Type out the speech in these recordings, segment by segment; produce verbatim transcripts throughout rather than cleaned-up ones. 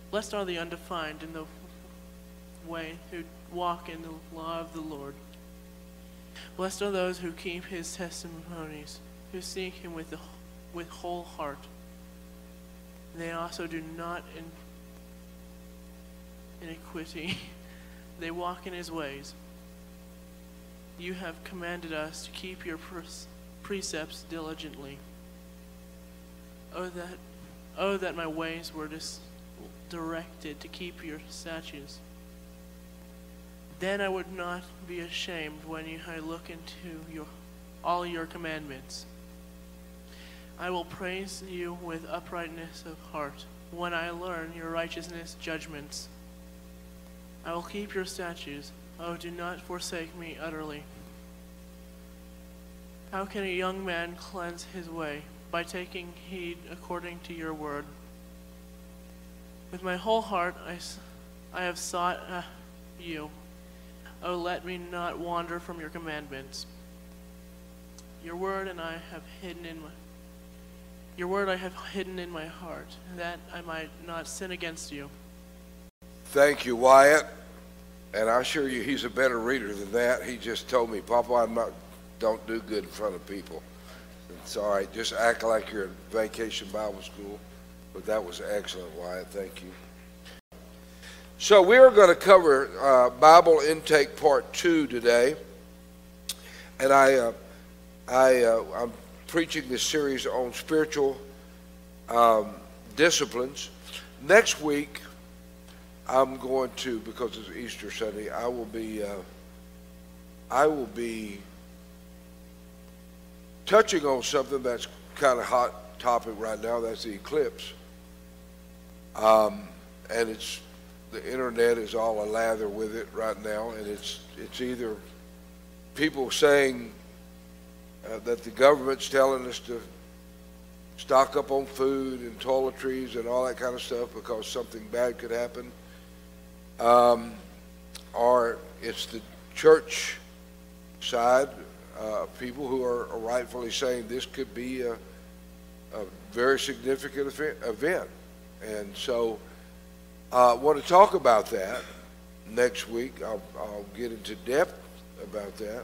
Blessed are the undefiled in the way who walk in the law of the Lord. Blessed are those who keep his testimonies, who seek him with the with whole heart. They also do not in iniquity. They walk in his ways. You have commanded us to keep your precepts diligently. Oh that, oh that my ways were dis- directed to keep your statutes. Then I would not be ashamed when you, I look into your, all your commandments. I will praise you with uprightness of heart when I learn your righteousness judgments. I will keep your statutes. Oh, do not forsake me utterly. How can a young man cleanse his way? By taking heed according to your word. With my whole heart I, I have sought uh, you. Oh, let me not wander from your commandments. Your word and I have hidden in my Your word I have hidden in my heart, that I might not sin against you. Thank you, Wyatt. And I assure you, he's a better reader than that. He just told me, Papa, I'm not, don't do good in front of people. It's all right. Just act like you're at Vacation Bible School. But that was excellent, Wyatt. Thank you. So we are going to cover uh, Bible Intake Part Two today, and I, uh, I, uh, I'm preaching this series on spiritual um, disciplines. Next week, I'm going to, because it's Easter Sunday, I will be, uh, I will be touching on something that's kind of hot topic right now. That's the eclipse, um, and it's. The internet is all a lather with it right now, and it's it's either people saying uh, that the government's telling us to stock up on food and toiletries and all that kind of stuff because something bad could happen, um, or it's the church side uh, people who are, are rightfully saying this could be a, a very significant event, and so. I uh, want to talk about that next week. I'll, I'll get into depth about that.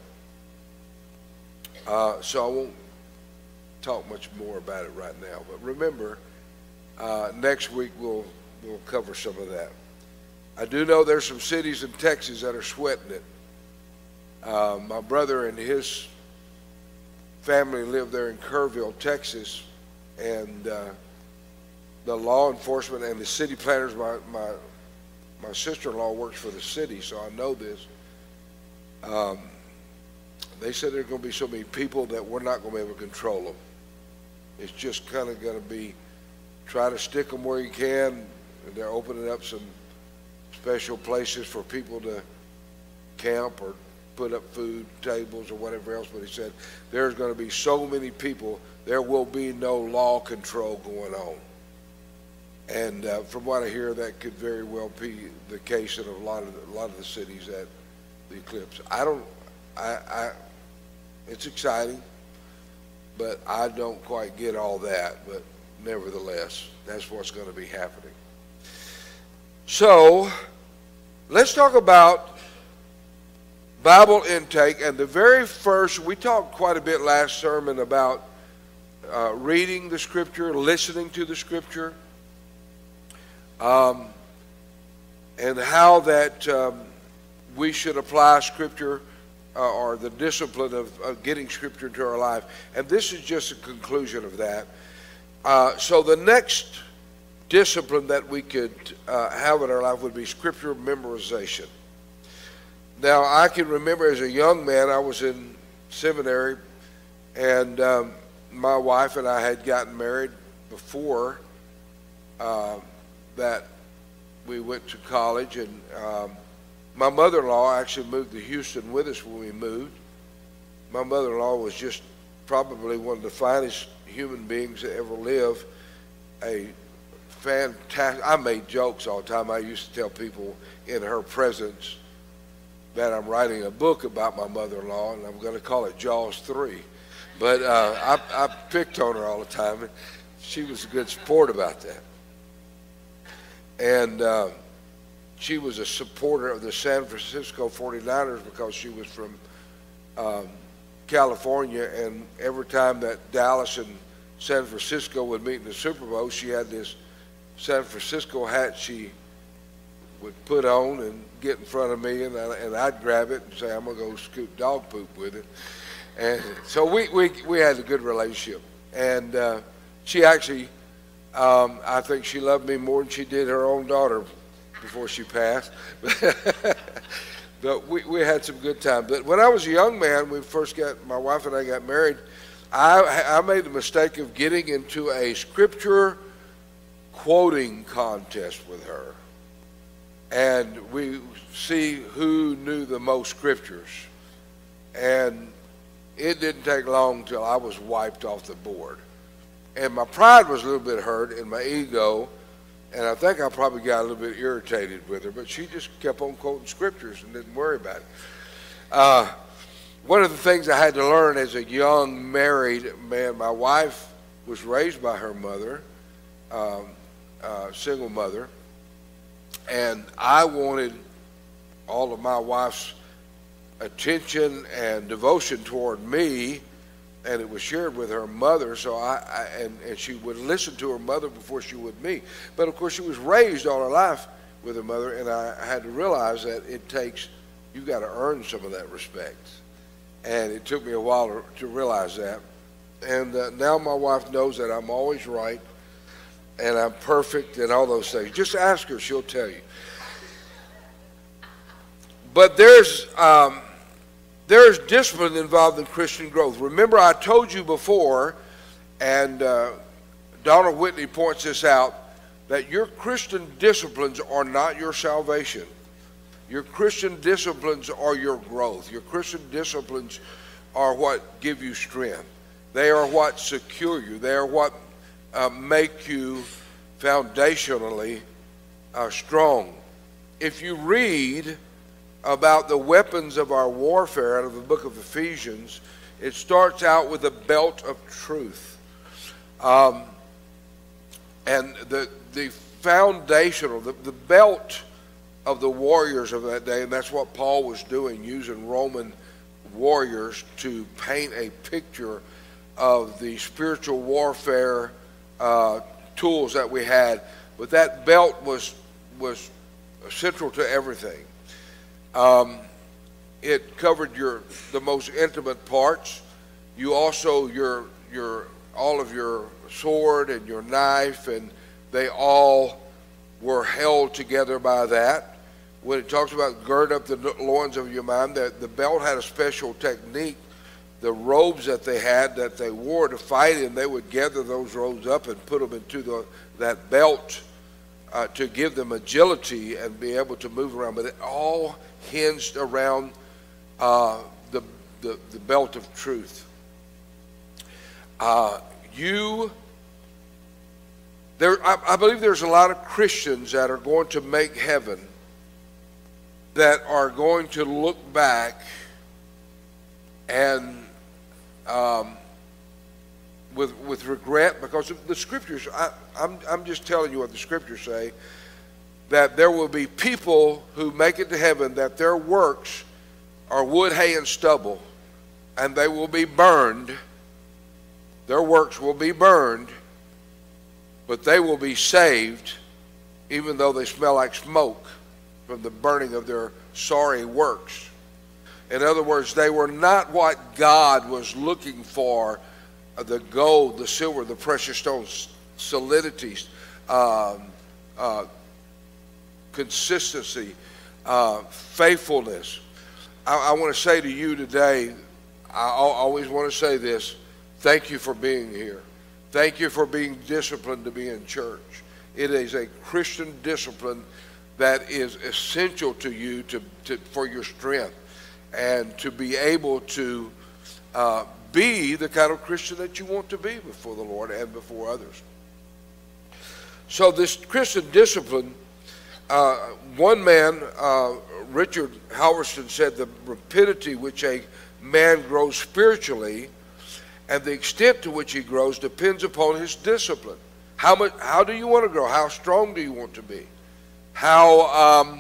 Uh, so I won't talk much more about it right now. But remember, uh, next week we'll we'll cover some of that. I do know there's some cities in Texas that are sweating it. Uh, my brother and his family live there in Kerrville, Texas, and uh, the law enforcement and the city planners, my, my, my sister-in-law works for the city, so I know this. Um, they said there are going to be so many people that we're not going to be able to control them. It's just kind of going to be, try to stick them where you can. And they're opening up some special places for people to camp or put up food tables or whatever else. But he said there's going to be so many people, there will be no law control going on. And uh, from what I hear, that could very well be the case in a lot of the, a lot of the cities at the eclipse. I don't, I, I, it's exciting, but I don't quite get all that. But nevertheless, that's what's going to be happening. So, let's talk about Bible intake. And the very first, we talked quite a bit last sermon about uh, reading the Scripture, listening to the Scripture. Um, and how that um, we should apply Scripture uh, or the discipline of, of getting Scripture into our life. And this is just a conclusion of that. Uh, so the next discipline that we could uh, have in our life would be Scripture memorization. Now, I can remember as a young man, I was in seminary, and um, my wife and I had gotten married before uh, that we went to college, and um, my mother-in-law actually moved to Houston with us when we moved. My mother-in-law was just probably one of the finest human beings that ever lived. A fantastic, I made jokes all the time. I used to tell people in her presence that I'm writing a book about my mother-in-law, and I'm going to call it Jaws three. But uh, I, I picked on her all the time, and she was a good sport about that. And uh, she was a supporter of the San Francisco forty-niners because she was from um, California, and every time that Dallas and San Francisco would meet in the Super Bowl, she had this San Francisco hat she would put on and get in front of me, and, I, and I'd grab it and say, I'm going to go scoop dog poop with it. And so we, we, we had a good relationship. And uh, she actually, um, I think she loved me more than she did her own daughter before she passed. But we, we had some good time. But when I was a young man, we first got, my wife and I got married, I, I made the mistake of getting into a scripture quoting contest with her. And we see who knew the most scriptures. And it didn't take long till I was wiped off the board. And my pride was a little bit hurt, and my ego, and I think I probably got a little bit irritated with her, but she just kept on quoting scriptures and didn't worry about it. Uh, one of the things I had to learn as a young married man, my wife was raised by her mother, um, uh, single mother, and I wanted all of my wife's attention and devotion toward me, and it was shared with her mother. So I, I and, and she would listen to her mother before she would me. But of course, she was raised all her life with her mother, and I, I had to realize that it takes, you've got to earn some of that respect. And it took me a while to, to realize that. And uh, now my wife knows that I'm always right, and I'm perfect, and all those things. Just ask her; she'll tell you. But there's um, there's discipline involved in Christian growth. Remember, I told you before, and uh, Donald Whitney points this out, that your Christian disciplines are not your salvation. Your Christian disciplines are your growth. Your Christian disciplines are what give you strength. They are what secure you. They are what uh, make you foundationally uh, strong. If you read about the weapons of our warfare out of the book of Ephesians, it starts out with a belt of truth. Um, and the, the foundational, the, the belt of the warriors of that day, and that's what Paul was doing, using Roman warriors to paint a picture of the spiritual warfare uh, tools that we had. But that belt was was central to everything. Um, it covered your the most intimate parts. You also your your all of your sword and your knife, and they all were held together by that. When it talks about gird up the loins of your mind, that the belt had a special technique. The robes that they had that they wore to fight in, they would gather those robes up and put them into the, that belt uh, to give them agility and be able to move around. But it all hinged around uh, the, the, the belt of truth. Uh, you, there, I, I believe there's a lot of Christians that are going to make heaven that are going to look back and um, with with regret, because the scriptures, I, I'm, I'm just telling you what the scriptures say, that there will be people who make it to heaven that their works are wood, hay, and stubble, and they will be burned. Their works will be burned, but they will be saved, even though they smell like smoke from the burning of their sorry works. In other words, they were not what God was looking for, uh, the gold, the silver, the precious stones, solidity, um, uh, consistency, uh, faithfulness. I, I want to say to you today, I always want to say this, thank you for being here. Thank you for being disciplined to be in church. It is a Christian discipline that is essential to you to, to for your strength and to be able to uh, be the kind of Christian that you want to be before the Lord and before others. So this Christian discipline, uh, one man, uh, Richard Halverson, said the rapidity which a man grows spiritually and the extent to which he grows depends upon his discipline. How much? How do you want to grow? How strong do you want to be? How, um,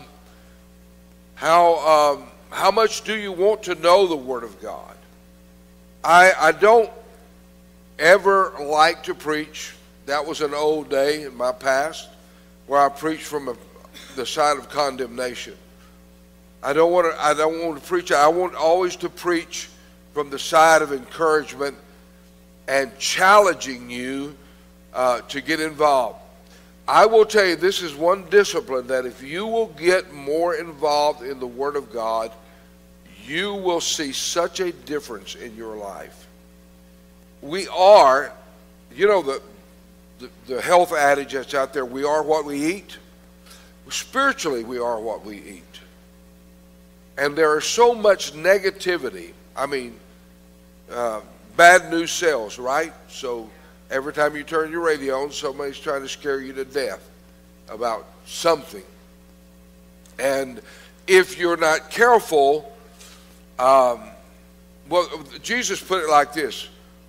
how, um, how much do you want to know the Word of God? I, I don't ever like to preach. That was an old day in my past where I preached from a, the side of condemnation. I don't want to, I don't want to preach. I want always to preach from the side of encouragement and challenging you uh, to get involved. I will tell you, this is one discipline that if you will get more involved in the Word of God, you will see such a difference in your life. We are, you know, the, the, the health adage that's out there, we are what we eat. Spiritually, we are what we eat. And there is so much negativity. I mean, uh, bad news sells, right? So every time you turn your radio on, somebody's trying to scare you to death about something. And if you're not careful, um, well, Jesus put it like this.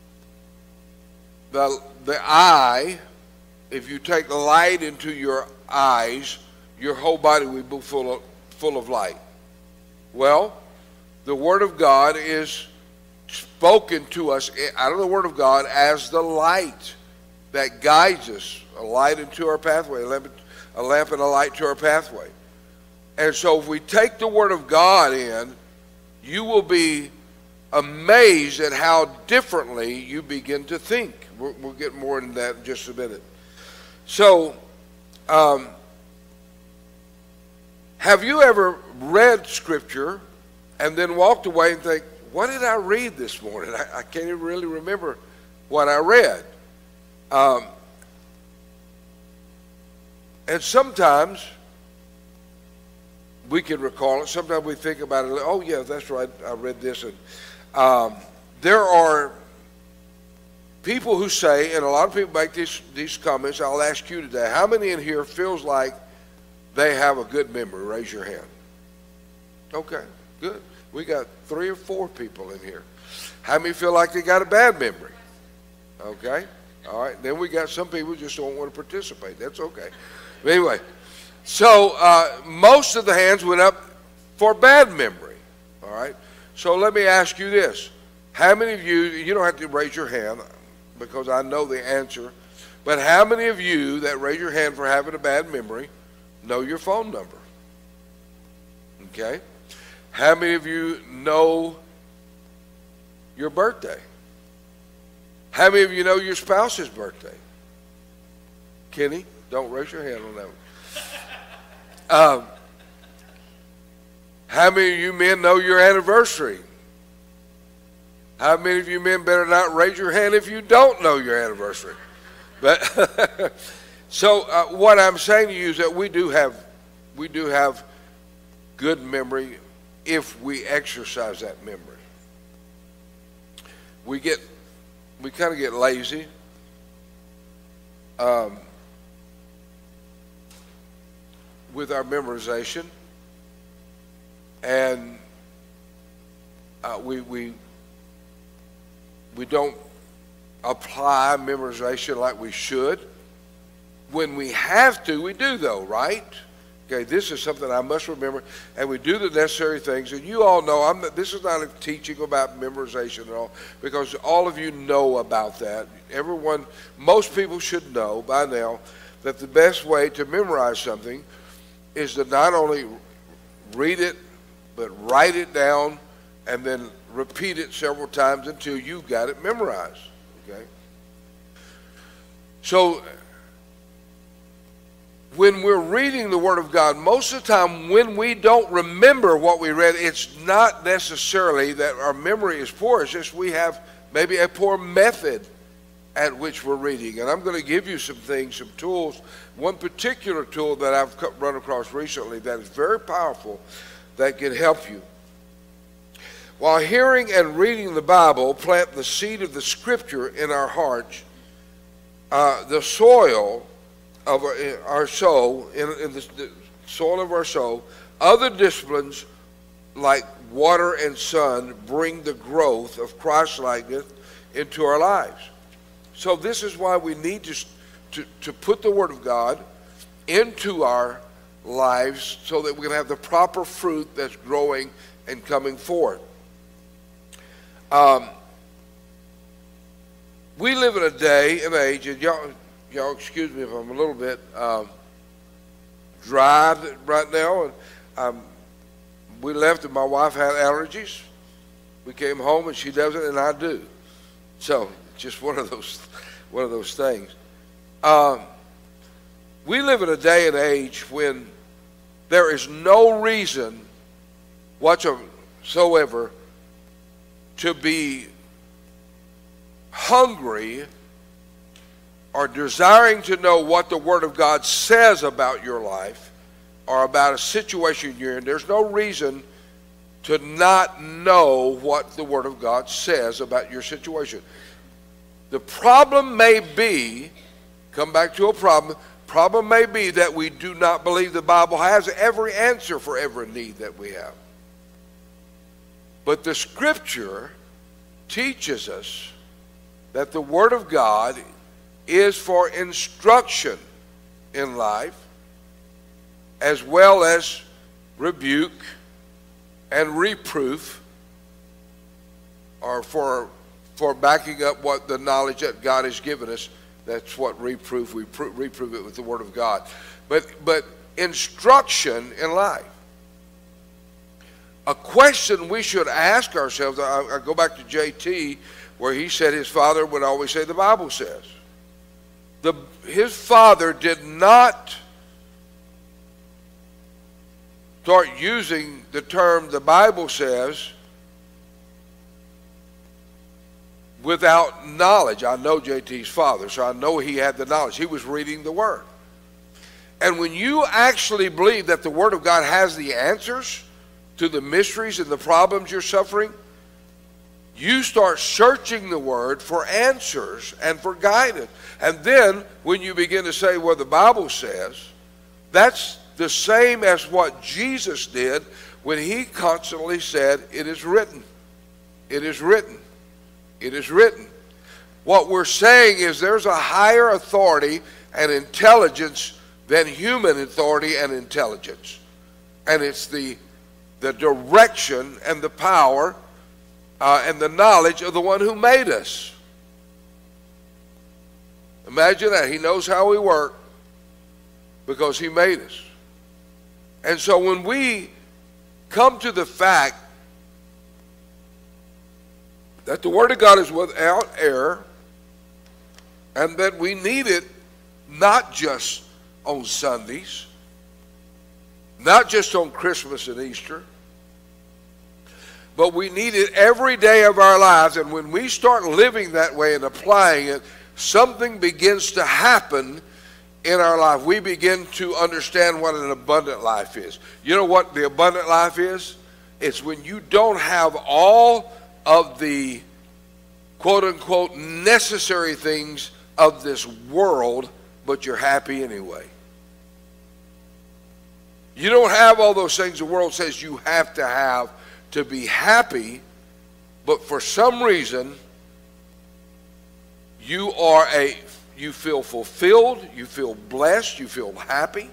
The, the eye, if you take light into your eyes, your whole body will be full of, full of light. Well, the Word of God is spoken to us out of the Word of God as the light that guides us, a light into our pathway, a lamp, a lamp and a light to our pathway. And so if we take the Word of God in, you will be amazed at how differently you begin to think. We'll, we'll get more into that in just a minute. So, um, have you ever read Scripture and then walked away and think, what did I read this morning? I, I can't even really remember what I read. Um, and sometimes we can recall it. Sometimes we think about it. Oh, yeah, that's right. I read this. And um, there are people who say, and a lot of people make these, these comments. I'll ask you today, how many in here feels like they have a good memory? Raise your hand. Okay, good. We got three or four people in here. How many feel like they got a bad memory? Okay, all right. Then we got some people who just don't want to participate. That's okay. But anyway, so uh, most of the hands went up for bad memory. All right. So let me ask you this. How many of you, you don't have to raise your hand because I know the answer, but how many of you that raise your hand for having a bad memory know your phone number? Okay. How many of you know your birthday? How many of you know your spouse's birthday? Kenny, don't raise your hand on that one. Um, how many of you men know your anniversary? How many of you men better not raise your hand if you don't know your anniversary? But so uh, what I'm saying to you is that we do have, we do have good memory if we exercise that memory. We get, we kind of get lazy. Um, with our memorization, and uh, we we we don't apply memorization like we should. When we have to, we do though, right? Okay, this is something I must remember, and we do the necessary things. And you all know, I'm not, this is not a teaching about memorization at all, because all of you know about that. Everyone, most people should know by now that the best way to memorize something is to not only read it, but write it down, and then repeat it several times until you've got it memorized. Okay. So when we're reading the Word of God, most of the time when we don't remember what we read, it's not necessarily that our memory is poor. It's just we have maybe a poor method at which we're reading. And I'm going to give you some things, some tools. One particular tool that I've run across recently that is very powerful that can help you. While hearing and reading the Bible plant the seed of the Scripture in our hearts, uh, the soil of our, our soul, in, in the, the soil of our soul, other disciplines like water and sun bring the growth of Christ-likeness into our lives. So this is why we need to, to, to put the Word of God into our lives so that we can have the proper fruit that's growing and coming forth. Um, we live in a day and age, and y'all, y'all excuse me if I'm a little bit um, dry right now. And um, we left, and my wife had allergies. We came home, and she doesn't, and I do. So just one of those, one of those things. Um, we live in a day and age when there is no reason whatsoever to be hungry or desiring to know what the Word of God says about your life or about a situation you're in. There's no reason to not know what the Word of God says about your situation. The problem may be, come back to a problem, problem may be that we do not believe the Bible has every answer for every need that we have. But the Scripture teaches us that the Word of God is for instruction in life, as well as rebuke and reproof, or for for backing up what the knowledge that God has given us. That's what reproof, we pro- reprove it with the Word of God. But but instruction in life. A question we should ask ourselves, I, I go back to J T, where he said his father would always say the Bible says. The, his father did not start using the term the Bible says without knowledge. I know J T's father, so I know he had the knowledge. He was reading the Word. And when you actually believe that the Word of God has the answers to the mysteries and the problems you're suffering, you start searching the Word for answers and for guidance. And then when you begin to say, well, the Bible says, that's the same as what Jesus did when he constantly said, it is written, it is written, it is written. What we're saying is there's a higher authority and intelligence than human authority and intelligence. And it's the, the direction and the power uh, and the knowledge of the one who made us. Imagine that. He knows how we work because he made us. And so when we come to the fact that the Word of God is without error and that we need it not just on Sundays, not just on Christmas and Easter, but we need it every day of our lives. And when we start living that way and applying it, something begins to happen in our life. We begin to understand what an abundant life is. You know what the abundant life is? It's when you don't have all of the quote-unquote necessary things of this world, but you're happy anyway. You don't have all those things the world says you have to have to be happy, but for some reason you are a you feel fulfilled, you feel blessed, you feel happy,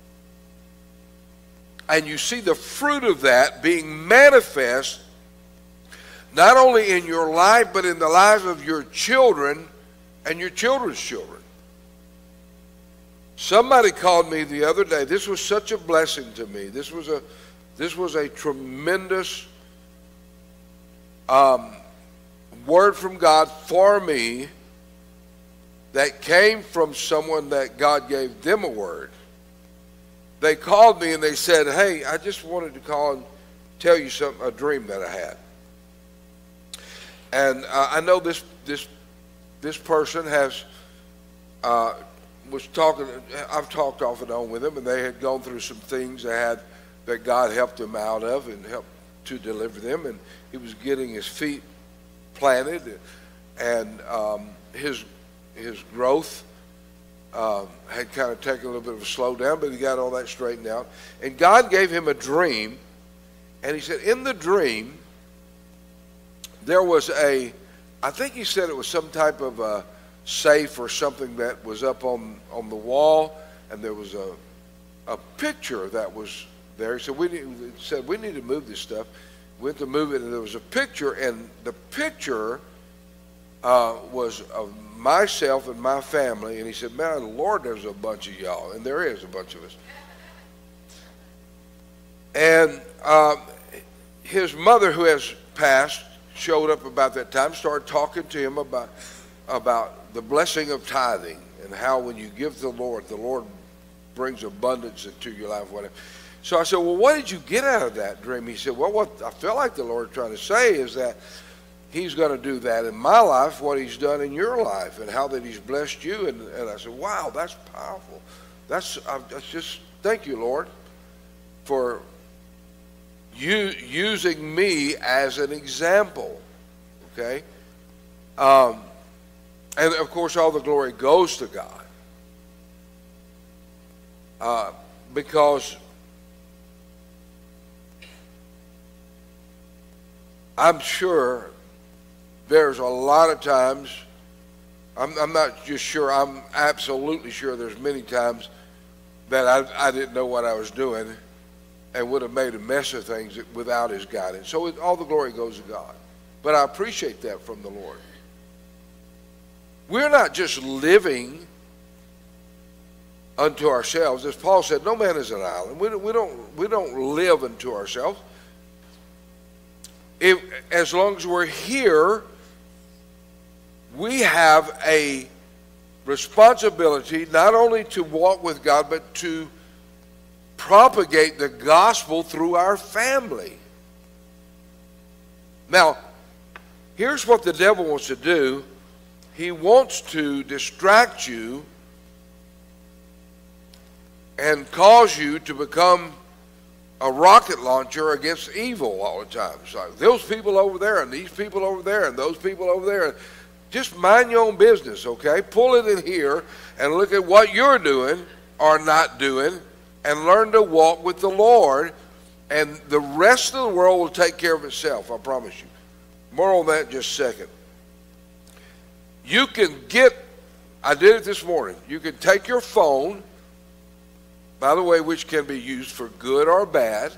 and you see the fruit of that being manifest not only in your life but in the lives of your children and your children's children. Somebody called me the other day. This was such a blessing to me. This was a this was a tremendous um, word from God for me that came from someone that God gave them a word. They called me and they said, hey, I just wanted to call and tell you something, a dream that I had. And uh, I know this this this person has uh, was talking. I've talked off and on with them, and they had gone through some things they had that God helped them out of and helped to deliver them. And he was getting his feet planted, and um, his his growth uh, had kind of taken a little bit of a slowdown, but he got all that straightened out. And God gave him a dream, and he said, in the dream, there was a, I think he said it was some type of a safe or something that was up on, on the wall, and there was a a picture that was there. He said, we need, said, we need to move this stuff. Went to move it, and there was a picture, and the picture uh, was of myself and my family. And he said, man, Lord, there's a bunch of y'all. And there is a bunch of us. And uh, his mother, who has passed, showed up about that time, started talking to him about, about the blessing of tithing and how when you give to the Lord, the Lord brings abundance into your life, whatever. So I said, well, what did you get out of that dream? He said, well, what I feel like the Lord is trying to say is that he's going to do that in my life, what he's done in your life, and how that he's blessed you. And, and I said, wow, that's powerful. That's, I, that's just, thank you, Lord, for you using me as an example, okay? Um, and, of course, all the glory goes to God. Uh, because I'm sure there's a lot of times, I'm, I'm not just sure, I'm absolutely sure there's many times that I, I didn't know what I was doing and would have made a mess of things without his guidance. So it, all the glory goes to God. But I appreciate that from the Lord. We're not just living unto ourselves. As Paul said, no man is an island. We, we, don't, we don't live unto ourselves. If, as long as we're here, we have a responsibility not only to walk with God, but to propagate the gospel through our family. Now, here's what the devil wants to do. He wants to distract you and cause you to become a rocket launcher against evil all the time. It's like those people over there and these people over there and those people over there. Just mind your own business, okay? Pull it in here and look at what you're doing or not doing and learn to walk with the Lord, and the rest of the world will take care of itself, I promise you. More on that in just a second. You can get, I did it this morning, you can take your phone, by the way, which can be used for good or bad,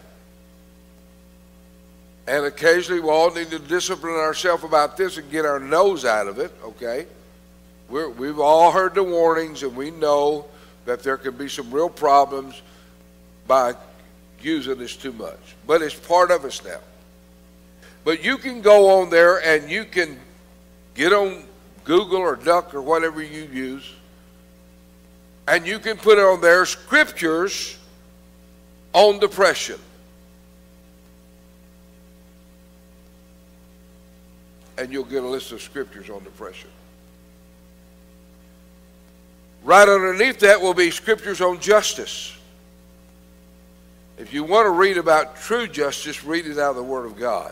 and occasionally we all need to discipline ourselves about this and get our nose out of it, okay? We're, we've all heard the warnings, and we know that there can be some real problems by using this too much. But it's part of us now. But you can go on there and you can get on Google or Duck or whatever you use, and you can put on there scriptures on depression. And you'll get a list of scriptures on depression. Right underneath that will be scriptures on justice. If you want to read about true justice, read it out of the Word of God.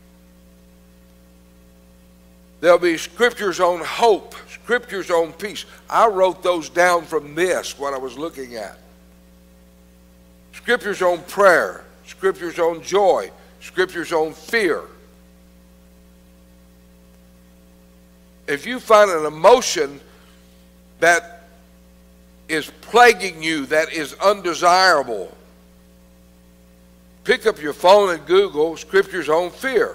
There'll be scriptures on hope, scriptures on peace. I wrote those down from this, what I was looking at. Scriptures on prayer, scriptures on joy, scriptures on fear. If you find an emotion that is plaguing you, that is undesirable, pick up your phone and Google scriptures on fear.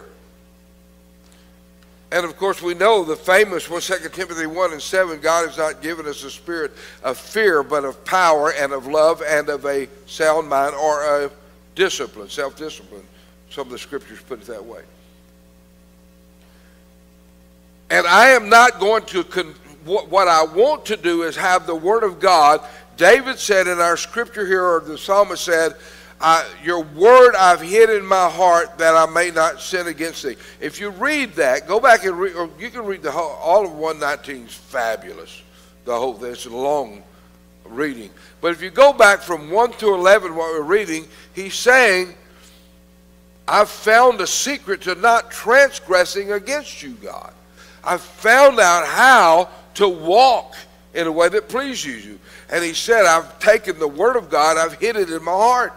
And of course we know the famous one, Second Timothy one and seven, God has not given us a spirit of fear, but of power and of love and of a sound mind, or a discipline, self-discipline. Some of the scriptures put it that way. And I am not going to, con- what I want to do is have the Word of God. David said in our scripture here, or the psalmist said, I, your word I've hid in my heart that I may not sin against thee. If you read that, go back and read, or you can read the whole, all of one nineteen is fabulous. The whole thing, it's a long reading. But if you go back from one to eleven, what we're reading, he's saying, I've found a secret to not transgressing against you, God. I've found out how to walk in a way that pleases you. And he said, I've taken the word of God, I've hid it in my heart.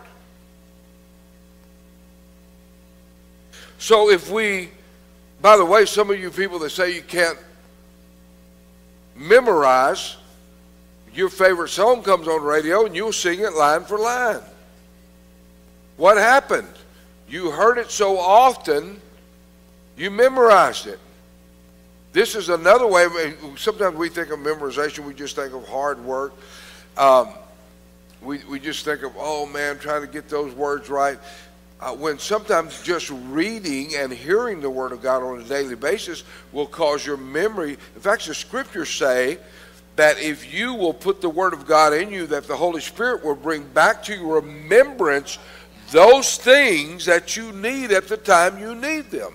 So if we, by the way, some of you people that say you can't memorize, your favorite song comes on the radio and you'll sing it line for line. What happened? You heard it so often, you memorized it. This is another way. Sometimes we think of memorization, we just think of hard work. Um, we, we just think of, oh man, trying to get those words right. Uh, when sometimes just reading and hearing the Word of God on a daily basis will cause your memory. In fact, the Scriptures say that if you will put the Word of God in you, that the Holy Spirit will bring back to your remembrance those things that you need at the time you need them.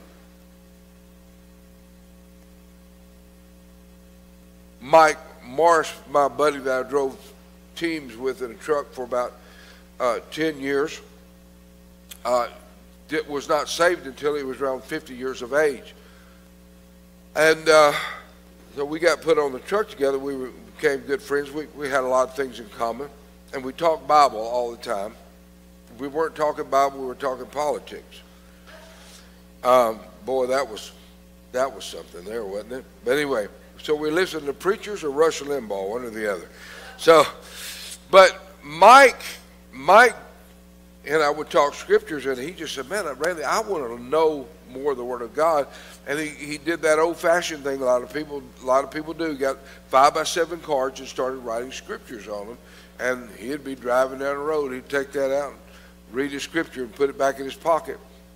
Mike Morris, my buddy that I drove teams with in a truck for about uh, ten years, uh, was not saved until he was around fifty years of age. And uh, so we got put on the truck together. We were, became good friends. We, we had a lot of things in common. And we talked Bible all the time. We weren't talking Bible, we were talking politics. Um, boy, that was, that was something there, wasn't it? But anyway, so we listened to preachers or Rush Limbaugh, one or the other. So, but Mike, Mike and I would talk scriptures, and he just said, man, Randy, I want to know more of the Word of God. And he, he did that old-fashioned thing a lot of people a lot of people do. Got five by seven cards and started writing scriptures on them. And he'd be driving down the road. He'd take that out, read his scripture, and put it back in his pocket.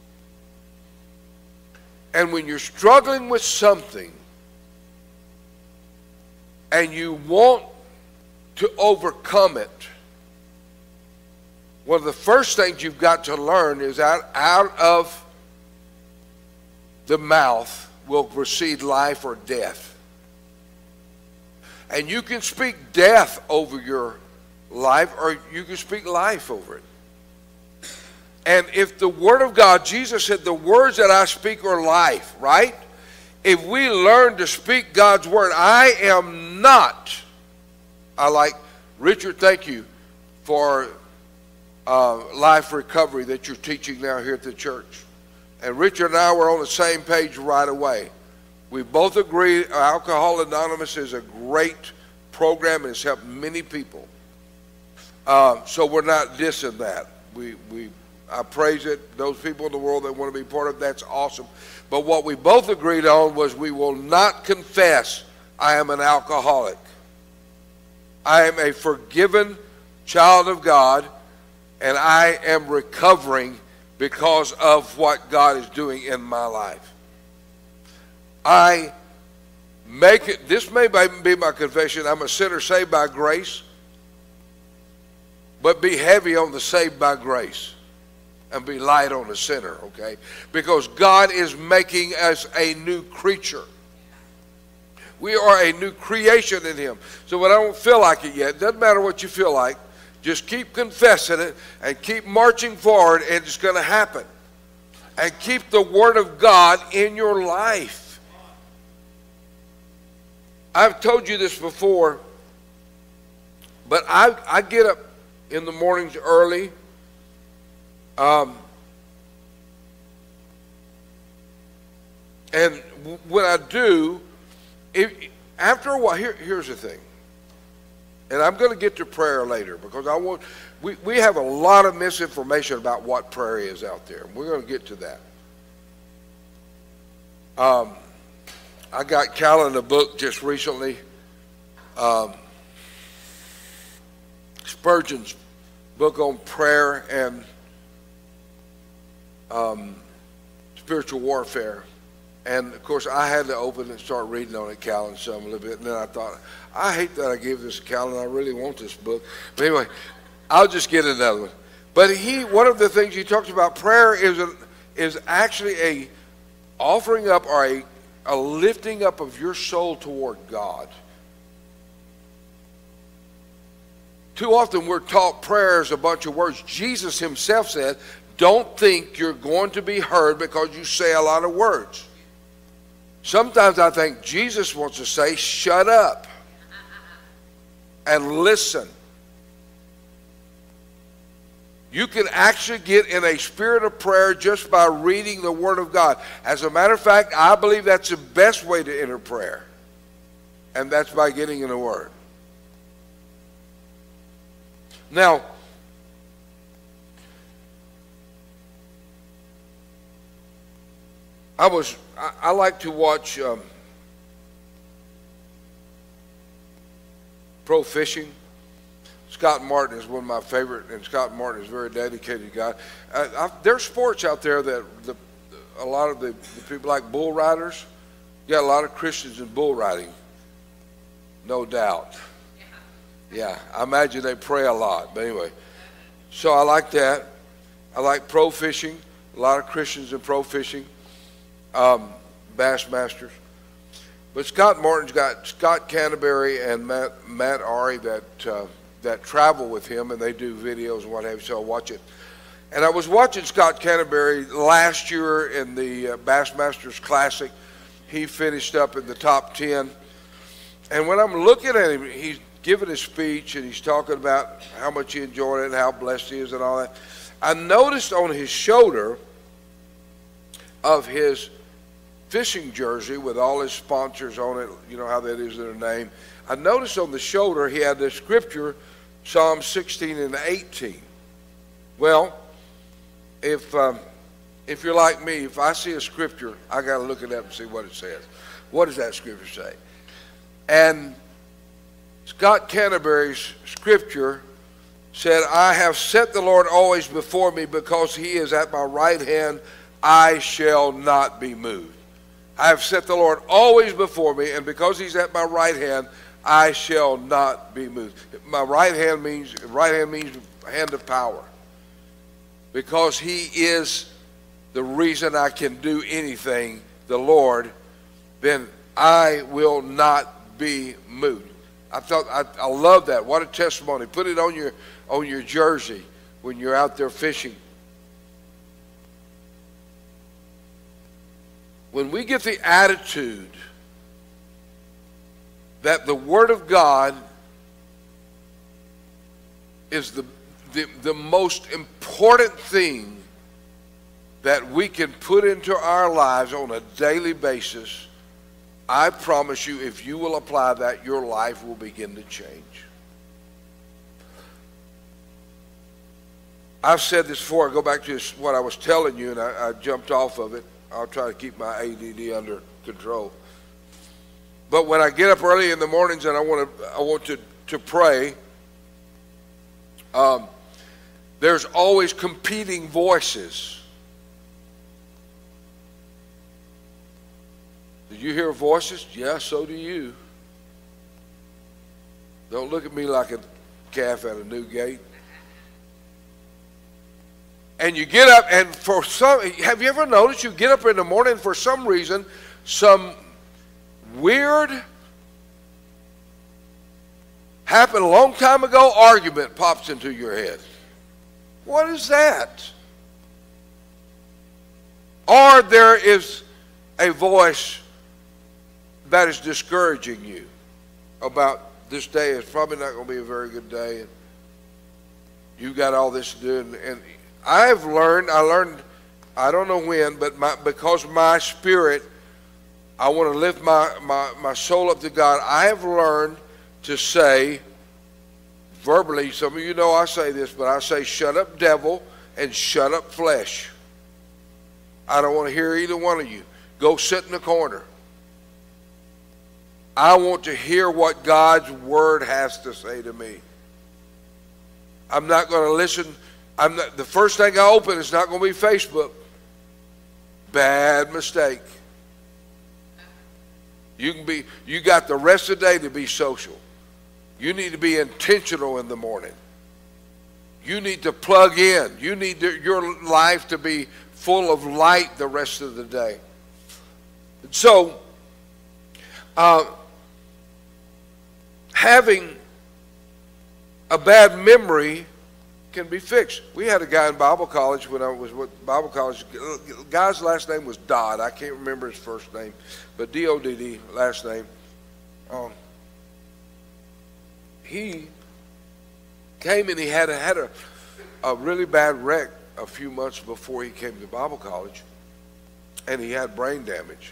And when you're struggling with something and you want to overcome it, one of the first things you've got to learn is out, out of the mouth will proceed life or death. And you can speak death over your life, or you can speak life over it. And if the Word of God, Jesus said, the words that I speak are life, right? If we learn to speak God's Word, I am not, I like, Richard, thank you for uh, life recovery that you're teaching now here at the church. And Richard and I were on the same page right away. We both agree Alcoholics Anonymous is a great program and it's helped many people. Uh, so we're not dissing that. We, we, I praise it. Those people in the world that want to be part of that's awesome. But what we both agreed on was we will not confess I am an alcoholic. I am a forgiven child of God, and I am recovering because of what God is doing in my life. I make it, this may be my confession, I'm a sinner saved by grace, but be heavy on the saved by grace and be light on the sinner, okay? Because God is making us a new creature. We are a new creation in Him. So when I don't feel like it yet, it doesn't matter what you feel like, just keep confessing it and keep marching forward, and it's going to happen. And keep the Word of God in your life. I've told you this before, but I, I get up in the mornings early. Um, and when I do, if, after a while, here, here's the thing. And I'm going to get to prayer later because I want, we, we have a lot of misinformation about what prayer is out there. We're going to get to that. Um, I got Callan a book just recently. Um, Spurgeon's book on prayer and um, spiritual warfare. And, of course, I had to open and start reading on it, Callan, some a little bit. And then I thought, I hate that I gave this to Callan. I really want this book. But anyway, I'll just get another one. But he, one of the things he talks about, prayer is, a, is actually a offering up or a, a lifting up of your soul toward God. Too often we're taught prayer is a bunch of words. Jesus himself said, don't think you're going to be heard because you say a lot of words. Sometimes I think Jesus wants to say, shut up and listen. You can actually get in a spirit of prayer just by reading the Word of God. As a matter of fact, I believe that's the best way to enter prayer. And that's by getting in the Word. Now, I was I, I like to watch um, pro fishing. Scott Martin is one of my favorite, and Scott Martin is a very dedicated guy. Uh, I, there's sports out there that the, a lot of the, the people like bull riders. You got a lot of Christians in bull riding, no doubt. Yeah, I imagine they pray a lot. But anyway, so I like that. I like pro fishing. A lot of Christians in pro fishing, um, Bassmasters. But Scott Martin's got Scott Canterbury and Matt Matt Ari that uh, that travel with him, and they do videos and what have you. So I watch it. And I was watching Scott Canterbury last year in the uh, Bassmasters Classic. He finished up in the top ten. And when I'm looking at him, he's giving his speech and he's talking about how much he enjoyed it and how blessed he is and all that. I noticed on his shoulder of his fishing jersey with all his sponsors on it, you know how that is their name. I noticed on the shoulder he had the scripture, Psalm sixteen and eighteen. Well, if um, if you're like me, if I see a scripture, I got to look it up and see what it says. What does that scripture say? And Scott Canterbury's scripture said, I have set the Lord always before me, because he is at my right hand, I shall not be moved. I have set the Lord always before me, and because he's at my right hand, I shall not be moved. My right hand means, right hand means hand of power. Because he is the reason I can do anything, the Lord, then I will not be moved. I thought I, I love that. What a testimony. Put it on your on your jersey when you're out there fishing. When we get the attitude that the Word of God is the the, the most important thing that we can put into our lives on a daily basis, I promise you, if you will apply that, your life will begin to change. I've said this before. I go back to this, what I was telling you, and I, I jumped off of it. I'll try to keep my A D D under control. But when I get up early in the mornings and I want to, I want to, to pray, um, there's always competing voices. Did you hear voices? Yeah, so do you. Don't look at me like a calf at a new gate. And you get up, and for some, have you ever noticed you get up in the morning, for some reason, some weird, happened a long time ago argument pops into your head. What is that? Or there is a voice that is discouraging you about this day is probably not going to be a very good day, and you got all this to do. And, and I've learned, I learned, I don't know when, but my, because my spirit, I want to lift my, my, my soul up to God, I have learned to say verbally, some of you know I say this, but I say, shut up, devil, and shut up, flesh. I don't want to hear either one of you. Go sit in the corner. I want to hear what God's word has to say to me. I'm not going to listen. I'm not, the first thing I open is not going to be Facebook. Bad mistake. You can be, you got the rest of the day to be social. You need to be intentional in the morning. You need to plug in. You need to, your life to be full of light the rest of the day. So, uh, having a bad memory can be fixed. We had a guy in Bible college when I was with Bible college. The guy's last name was Dodd. I can't remember his first name, but D O D D, last name. Um, he came and he had a, had a, a really bad wreck a few months before he came to Bible college, and he had brain damage.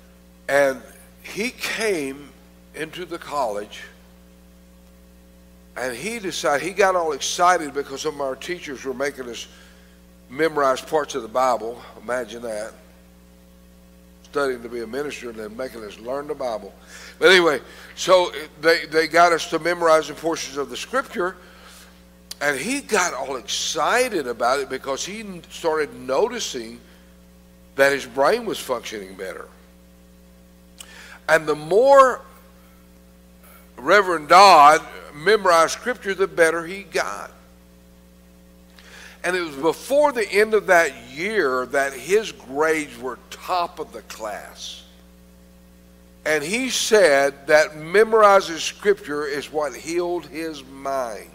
And he came into the college And he decided, he got all excited because some of our teachers were making us memorize parts of the Bible. Imagine that. Studying to be a minister and then making us learn the Bible. But anyway, so they, they got us to memorize the portions of the scripture. And he got all excited about it because he started noticing that his brain was functioning better. And the more Reverend Dodd memorized scripture, the better he got. And it was before the end of that year that his grades were top of the class. And he said that memorizing scripture is what healed his mind.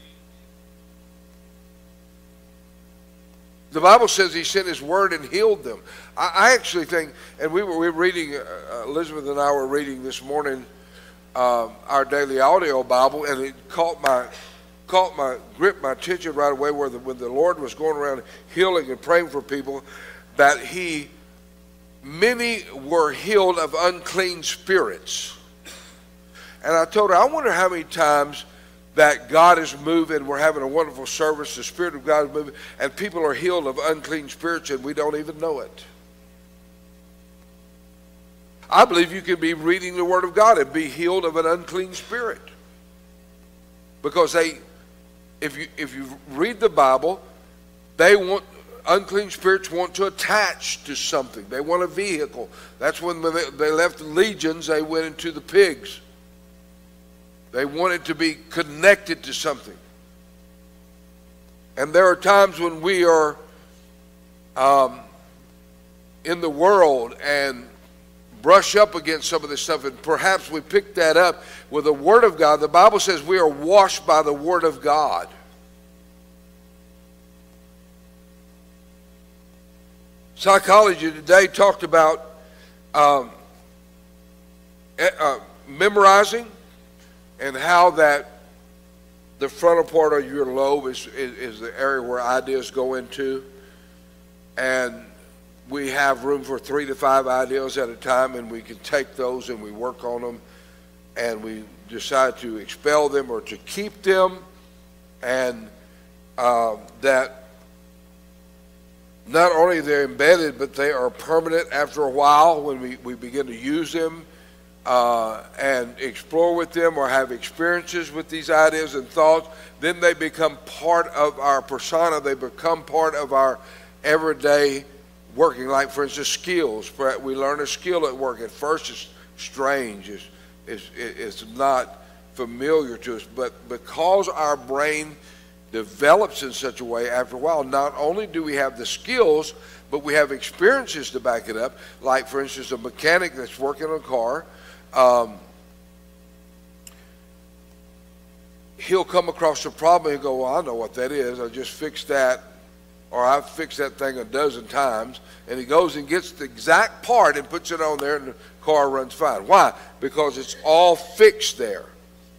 The Bible says he sent his word and healed them. I, I actually think, and we were, we were reading, uh, Elizabeth and I were reading this morning um, our daily audio Bible, and it caught my, caught my, gripped my attention right away where the, when the Lord was going around healing and praying for people, that he, many were healed of unclean spirits. And I told her, I wonder how many times that God is moving, we're having a wonderful service, the Spirit of God is moving, and people are healed of unclean spirits and we don't even know it. I believe you can be reading the Word of God and be healed of an unclean spirit. Because they, if you, if you read the Bible, they want, unclean spirits want to attach to something. They want a vehicle. That's when they left the legions, they went into the pigs. They wanted to be connected to something. And there are times when we are um, in the world and brush up against some of this stuff, and perhaps we pick that up with the Word of God. The Bible says we are washed by the Word of God. Psychology today talked about um, uh, memorizing, and how that the frontal part of your lobe is, is, is the area where ideas go into. And we have room for three to five ideas at a time, and we can take those and we work on them, and we decide to expel them or to keep them. And uh, that not only they're embedded, but they are permanent after a while when we, we begin to use them. Uh, and explore with them or have experiences with these ideas and thoughts, then they become part of our persona. They become part of our everyday working. Like, for instance, skills. We learn a skill at work. At first it's strange. It's, it's, it's not familiar to us. But because our brain develops in such a way, after a while, not only do we have the skills, but we have experiences to back it up. Like, for instance, a mechanic that's working on a car, Um, he'll come across a problem and he'll go, well, I know what that is. I just fixed that, or I've fixed that thing a dozen times. And he goes and gets the exact part and puts it on there, and the car runs fine. Why? Because it's all fixed there.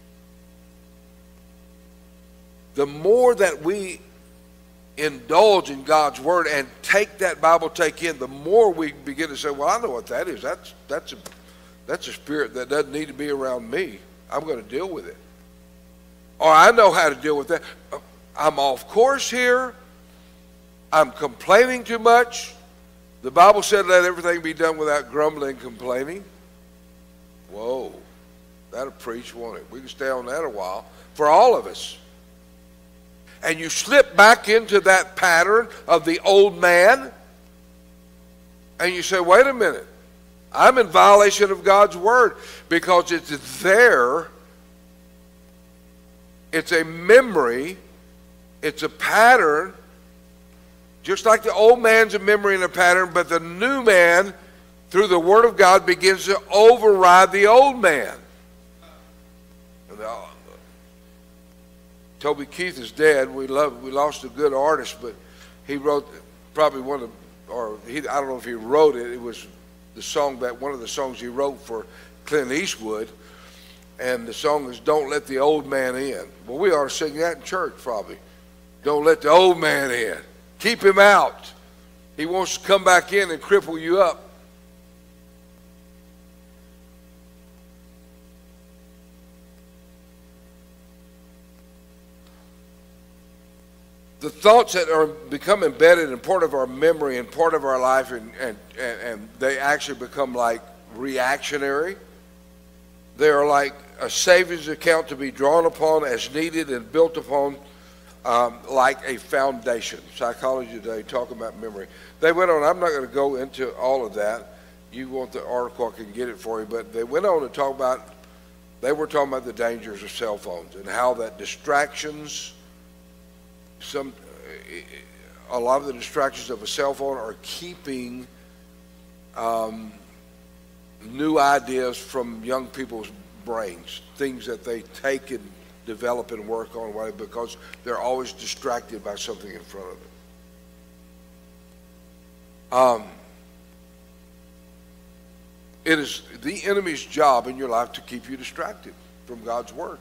The more that we indulge in God's Word and take that Bible take in, the more we begin to say, well, I know what that is. That's, that's a That's a spirit that doesn't need to be around me. I'm going to deal with it. Or I know how to deal with that. I'm off course here. I'm complaining too much. The Bible said let everything be done without grumbling and complaining. Whoa. That'll preach, won't it? We can stay on that a while. For all of us. And you slip back into that pattern of the old man. And you say, wait a minute. I'm in violation of God's Word, because it's there. It's a memory. It's a pattern. Just like the old man's a memory and a pattern, but the new man, through the Word of God, begins to override the old man. And, uh, Toby Keith is dead. We love. We lost a good artist, but he wrote probably one of, or he, I don't know if he wrote it. It was the song that one of the songs he wrote for Clint Eastwood, and the song is "Don't Let the Old Man In." Well, we ought to sing that in church probably. Don't let the old man in. Keep him out. He wants to come back in and cripple you up. the thoughts that are become embedded and part of our memory and part of our life, and, and, and, and they actually become like reactionary. They are like a savings account to be drawn upon as needed and built upon um, like a foundation. Psychology today, talking about memory. They went on, I'm not going to go into all of that. You want the article, I can get it for you. But they went on to talk about, they were talking about the dangers of cell phones and how that distractions, some, a lot of the distractions of a cell phone are keeping um, new ideas from young people's brains, things that they take and develop and work on, why? Because they're always distracted by something in front of them. Um, it is the enemy's job in your life to keep you distracted from God's word.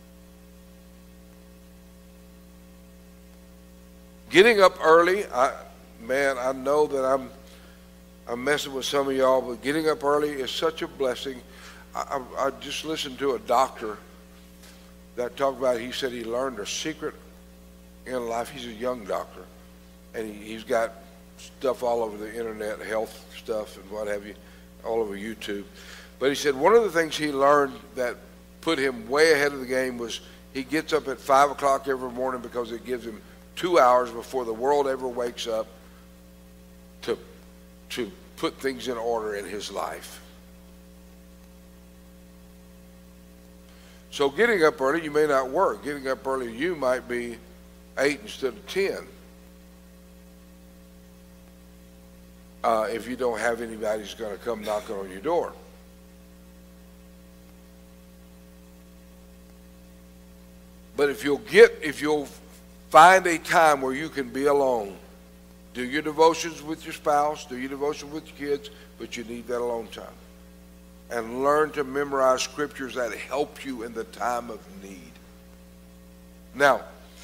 Getting up early, I, man, I know that I'm I'm messing with some of y'all, but getting up early is such a blessing. I, I, I just listened to a doctor that talked about, he said he learned a secret in life. He's a young doctor, and he, he's got stuff all over the internet, health stuff and what have you, all over YouTube. But he said one of the things he learned that put him way ahead of the game was he gets up at five o'clock every morning because it gives him two hours before the world ever wakes up to to put things in order in his life. So getting up early, you may not work. Getting up early, you might be eight instead of ten. Uh, if you don't have anybody who's going to come knocking on your door. But if you'll get, if you'll find a time where you can be alone, do your devotions with your spouse, do your devotion with your kids, but you need that alone time. And learn to memorize scriptures that help you in the time of need. Now,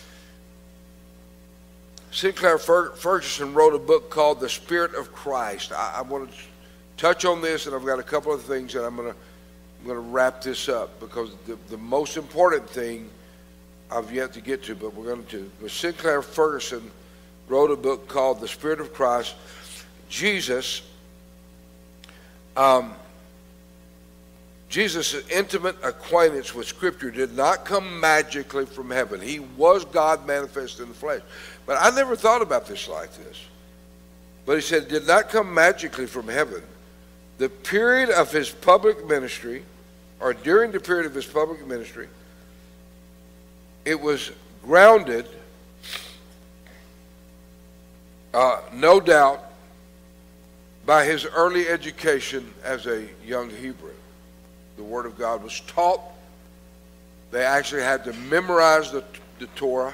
Sinclair Ferguson wrote a book called The Spirit of Christ. I, I want to touch on this, and I've got a couple of things that I'm going to I'm going to wrap this up, because the, the most important thing I've yet to get to, but we're going to. But Sinclair Ferguson wrote a book called The Spirit of Christ. Jesus, um, Jesus' intimate acquaintance with Scripture did not come magically from heaven. He was God manifest in the flesh. But I never thought about this like this. But he said it did not come magically from heaven. The period of his public ministry, or during the period of his public ministry, it was grounded, uh, no doubt, by his early education as a young Hebrew. The Word of God was taught. They actually had to memorize the, the Torah.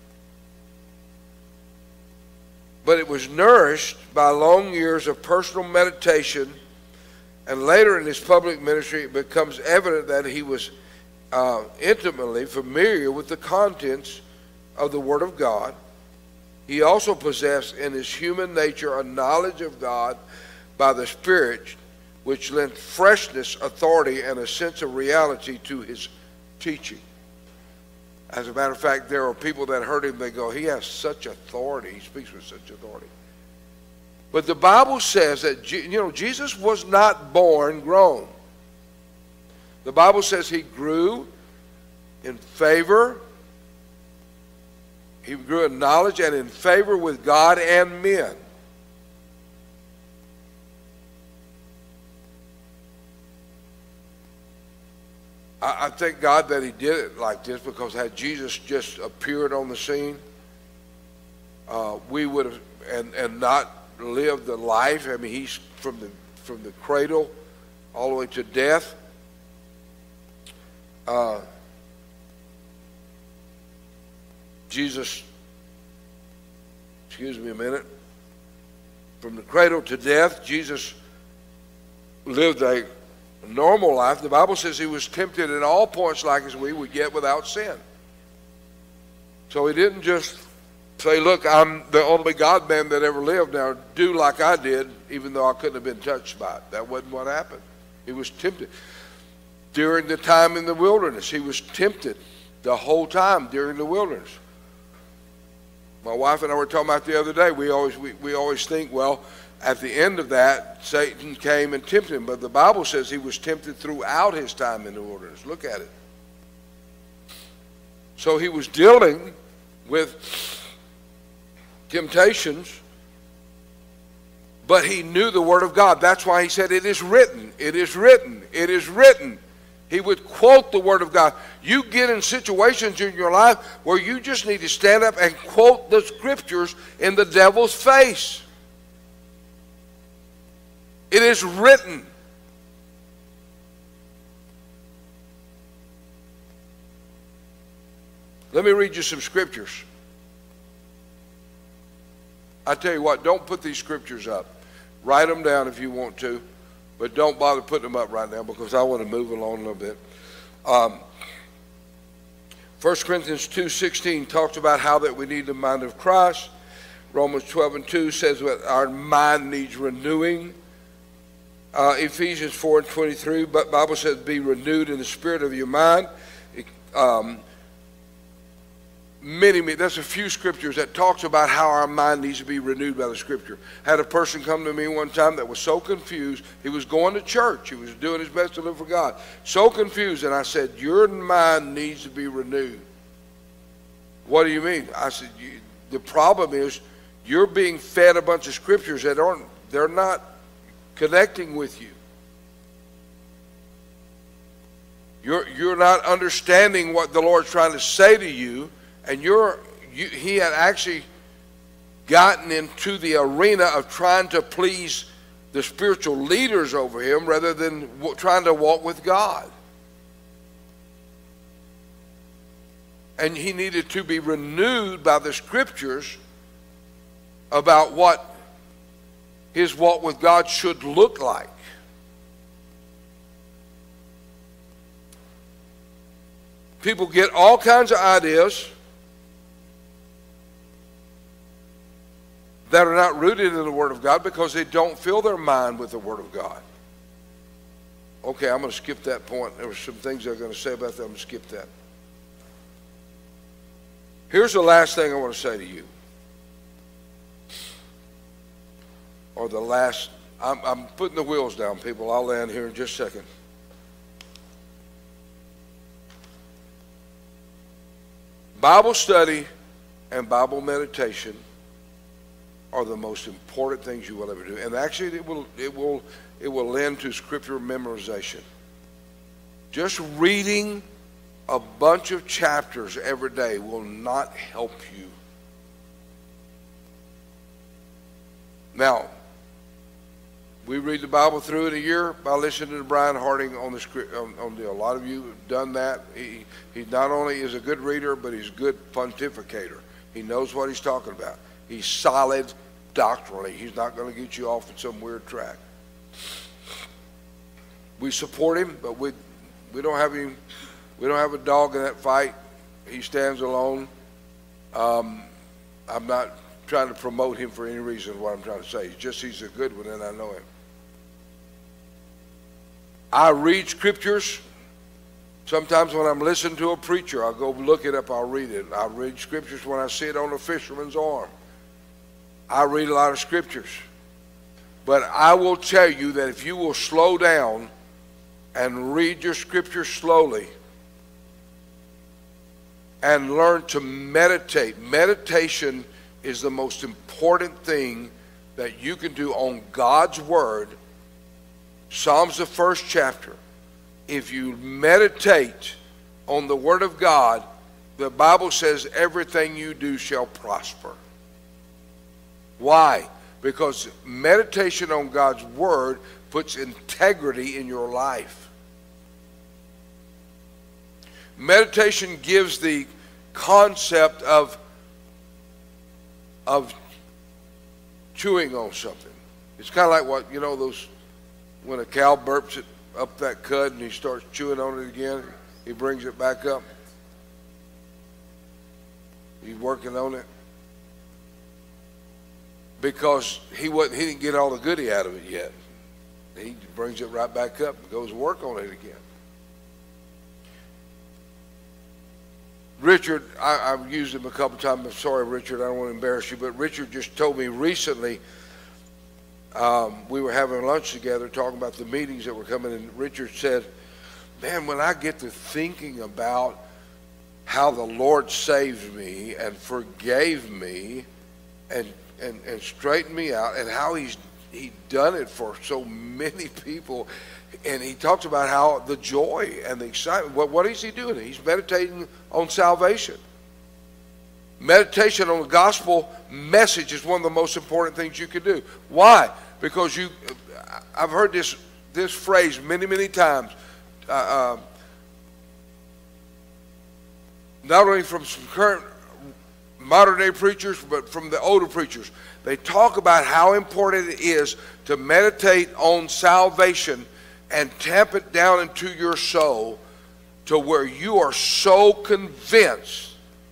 But it was nourished by long years of personal meditation, and later in his public ministry it becomes evident that he was uh, intimately familiar with the contents of the Word of God. He also possessed in his human nature a knowledge of God by the Spirit, which lent freshness, authority, and a sense of reality to his teaching. As a matter of fact, there are people that heard him, they go, he has such authority, he speaks with such authority. But the Bible says that, you know, Jesus was not born grown. The Bible says he grew in favor, he grew in knowledge and in favor with God and men. I thank God that he did it like this, because had Jesus just appeared on the scene, uh, we would have, and, and not lived the life. I mean, he's from the, from the cradle all the way to death. Uh, Jesus, excuse me a minute, from the cradle to death, Jesus lived a normal life. The Bible says he was tempted in all points like as we would, yet without sin. So he didn't just say, look, I'm the only God man that ever lived, now do like I did, even though I couldn't have been touched by it. That wasn't what happened. He was tempted. During the time in the wilderness, he was tempted the whole time during the wilderness. My wife and I were talking about the other day, we always, we, we always think, well, at the end of that, Satan came and tempted him. But the Bible says he was tempted throughout his time in the wilderness. Look at it. So he was dealing with temptations, but he knew the Word of God. That's why he said, it is written, it is written, it is written. He would quote the Word of God. You get in situations in your life where you just need to stand up and quote the Scriptures in the devil's face. It is written. Let me read you some scriptures. I tell you what, don't put these scriptures up. Write them down if you want to, but don't bother putting them up right now because I want to move along a little bit. Um, First Corinthians two sixteen talks about how that we need the mind of Christ. Romans twelve and two says that our mind needs renewing. Uh, Ephesians four and twenty-three, but Bible says, be renewed in the spirit of your mind. It, um, many, many, there's a few scriptures that talks about how our mind needs to be renewed by the Scripture. I had a person come to me one time that was so confused. He was going to church. He was doing his best to live for God. So confused, and I said, your mind needs to be renewed. What do you mean? I said, you, the problem is you're being fed a bunch of scriptures that aren't, they're not connecting with you. You're, you're not understanding what the Lord's trying to say to you, and you're, you, he had actually gotten into the arena of trying to please the spiritual leaders over him rather than w- trying to walk with God. And he needed to be renewed by the Scriptures about what his walk with God should look like. People get all kinds of ideas that are not rooted in the Word of God because they don't fill their mind with the Word of God. Okay, I'm going to skip that point. There were some things I was going to say about that. I'm going to skip that. Here's the last thing I want to say to you. Or the last, I'm, I'm putting the wheels down, people. I'll land here in just a second. Bible study and Bible meditation are the most important things you will ever do. And actually, it will, it will, it will lend to scripture memorization. Just reading a bunch of chapters every day will not help you. Now, we read the Bible through in a year by listening to Brian Harding on the script. On, on the, a lot of you have done that. He, he not only is a good reader, but he's a good pontificator. He knows what he's talking about. He's solid doctrinally. He's not going to get you off in some weird track. We support him, but we we don't have him. We don't have a dog in that fight. He stands alone. Um, I'm not trying to promote him for any reason. What I'm trying to say, it's just he's a good one, and I know him. I read scriptures. Sometimes when I'm listening to a preacher, I'll go look it up, I'll read it. I read scriptures when I sit on a fisherman's arm. I read a lot of scriptures. But I will tell you that if you will slow down and read your scriptures slowly and learn to meditate. Meditation is the most important thing that you can do on God's Word. Psalms, the first chapter. If you meditate on the Word of God, the Bible says everything you do shall prosper. Why? Because meditation on God's Word puts integrity in your life. Meditation gives the concept of, of chewing on something. It's kind of like what, you know, those, when a cow burps it up that cud and he starts chewing on it again, he brings it back up. He's working on it. Because he wasn't, he didn't get all the goodie out of it yet. He brings it right back up and goes to work on it again. Richard, I, I've used him a couple times. I'm sorry, Richard, I don't want to embarrass you, but Richard just told me recently, um, we were having lunch together talking about the meetings that were coming, and Richard said, man, when I get to thinking about how the Lord saved me and forgave me and and, and straightened me out, and how he's he done it for so many people, and he talks about how the joy and the excitement, what, what is he doing? He's meditating on salvation. Meditation on the gospel message is one of the most important things you can do. Why? Because you, I've heard this this phrase many, many times, uh, uh, not only from some current modern day preachers, but from the older preachers. They talk about how important it is to meditate on salvation and tamp it down into your soul to where you are so convinced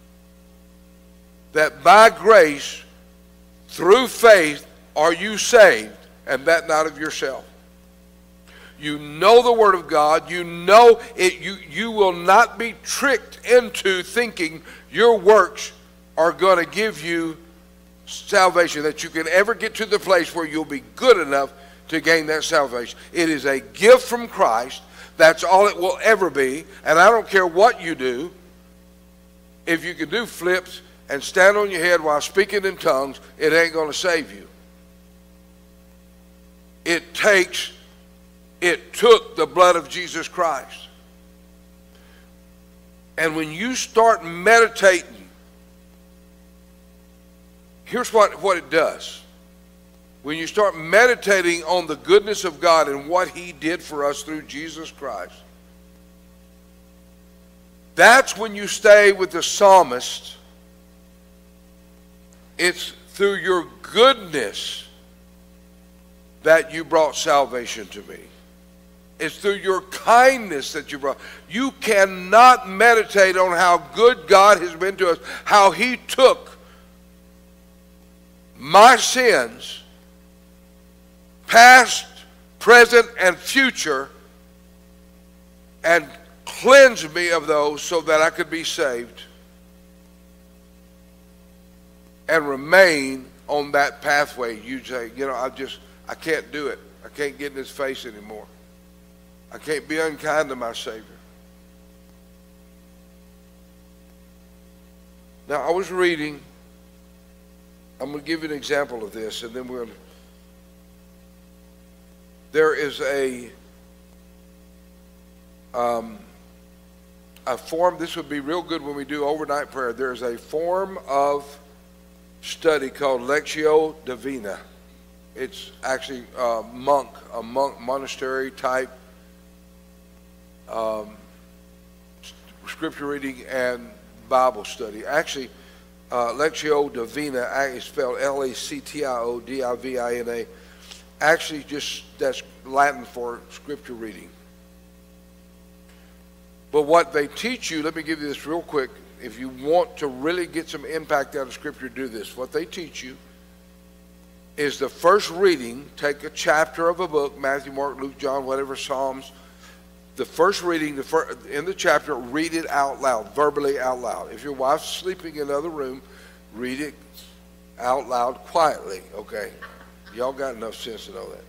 that by grace, through faith, are you saved, and that not of yourself. You know the Word of God. You know it. You, you will not be tricked into thinking your works are going to give you salvation, that you can ever get to the place where you'll be good enough to gain that salvation. It is a gift from Christ. That's all it will ever be. And I don't care what you do. If you can do flips and stand on your head while speaking in tongues, it ain't going to save you. It takes, it took the blood of Jesus Christ. And when you start meditating, here's what, what it does. When you start meditating on the goodness of God and what he did for us through Jesus Christ, that's when you stay with the psalmist. It's through your goodness that you brought salvation to me. It's through your kindness that you brought. You cannot meditate on how good God has been to us, how he took my sins, past, present, and future, and cleanse me of those so that I could be saved and remain on that pathway. You say, you know, I just, I can't do it. I can't get in his face anymore. I can't be unkind to my Savior. Now, I was reading, I'm going to give you an example of this, and then we're going to, there is a, um, a form, this would be real good when we do overnight prayer. There's a form of study called Lectio Divina. It's actually a monk, a monk monastery type um, scripture reading and Bible study. Actually, uh, Lectio Divina is spelled L A C T I O D I V I N A. Actually, just that's Latin for scripture reading. But what they teach you, let me give you this real quick. If you want to really get some impact out of scripture, do this. What they teach you is the first reading, take a chapter of a book, Matthew, Mark, Luke, John, whatever, Psalms. The first reading the first, in the chapter, read it out loud, verbally out loud. If your wife's sleeping in another room, read it out loud quietly, okay? Y'all got enough sense to know that.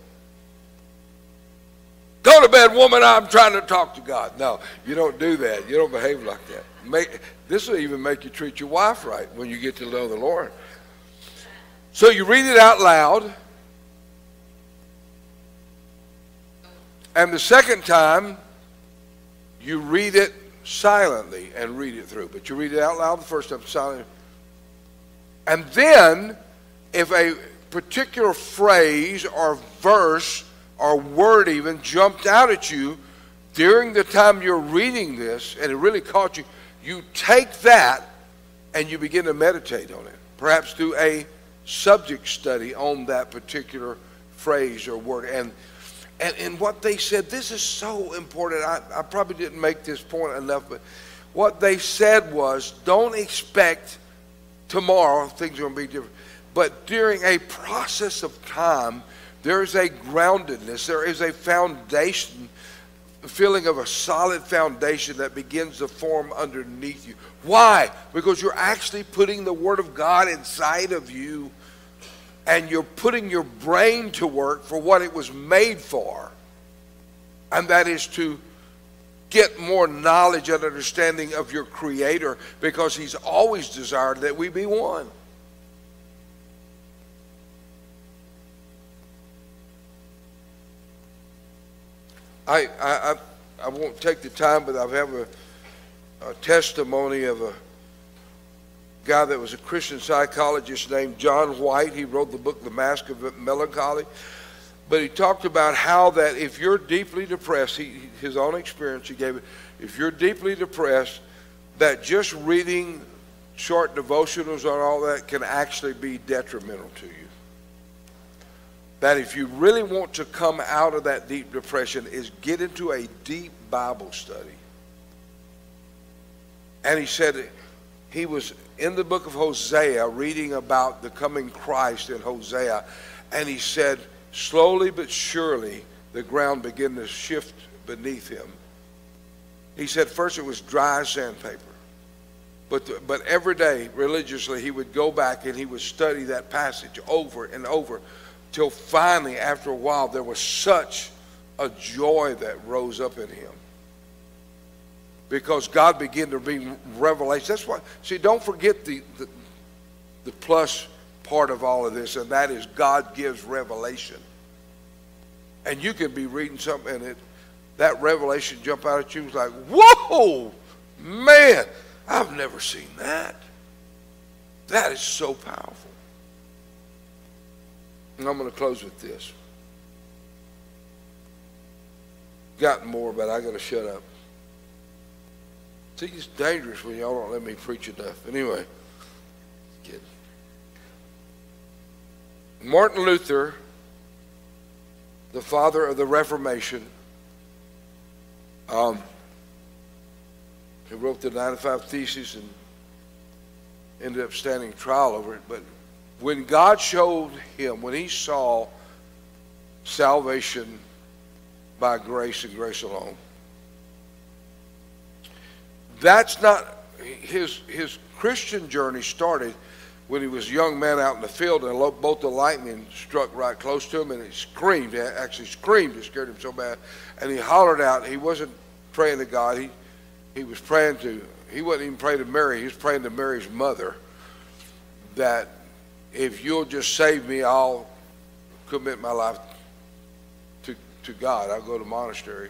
Go to bed, woman, I'm trying to talk to God. No, you don't do that. You don't behave like that. Make, this will even make you treat your wife right when you get to know the Lord. So you read it out loud. And the second time, you read it silently and read it through. But you read it out loud the first time, silently. And then, if a particular phrase or verse or word even jumped out at you during the time you're reading this, and it really caught you, you take that and you begin to meditate on it. Perhaps do a subject study on that particular phrase or word. And And, and what they said, this is so important. I, I probably didn't make this point enough, but what they said was, don't expect tomorrow things are going to be different. But during a process of time, there is a groundedness, there is a foundation feeling of a solid foundation that begins to form underneath you. Why? Because you're actually putting the Word of God inside of you, and you're putting your brain to work for what it was made for, and that is to get more knowledge and understanding of your Creator, because He's always desired that we be one. I, I, I won't take the time, but I have a, a testimony of a guy that was a Christian psychologist named John White. He wrote the book, The Mask of Melancholy. But he talked about how that if you're deeply depressed, he, his own experience he gave it, if you're deeply depressed, that just reading short devotionals and all that can actually be detrimental to you. That if you really want to come out of that deep depression, is get into a deep Bible study. And he said he was in the book of Hosea reading about the coming Christ in Hosea, and he said, slowly but surely the ground began to shift beneath him. He said first it was dry as sandpaper. But, the, but every day religiously he would go back and he would study that passage over and over, till finally, after a while, there was such a joy that rose up in him. Because God began to bring revelation. That's why, see, don't forget the, the, the plus part of all of this, and that is God gives revelation. And you can be reading something, and it, that revelation jump out at you. It's like, whoa, man, I've never seen that. That is so powerful. And I'm going to close with this. Got more, but I got to shut up. See, it's dangerous when y'all don't let me preach enough. Anyway, kidding. Martin Luther, the father of the Reformation, um, he wrote the ninety-five Theses and ended up standing trial over it. But when God showed him, when he saw salvation by grace and grace alone, that's not, his, his Christian journey started when he was a young man out in the field, and a bolt of lightning struck right close to him, and he screamed, he actually screamed, it scared him so bad, and he hollered out. He wasn't praying to God, he, he was praying to, he wasn't even praying to Mary, he was praying to Mary's mother, that if you'll just save me, I'll commit my life to, to God. I'll go to the monastery.